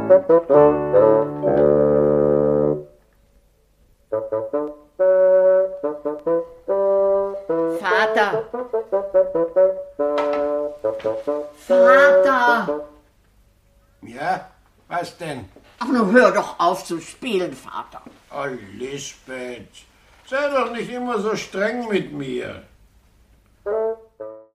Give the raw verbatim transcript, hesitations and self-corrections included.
Vater! Vater! Ja, was denn? Ach, nun hör doch auf zu spielen, Vater. Oh, Lisbeth, sei doch nicht immer so streng mit mir.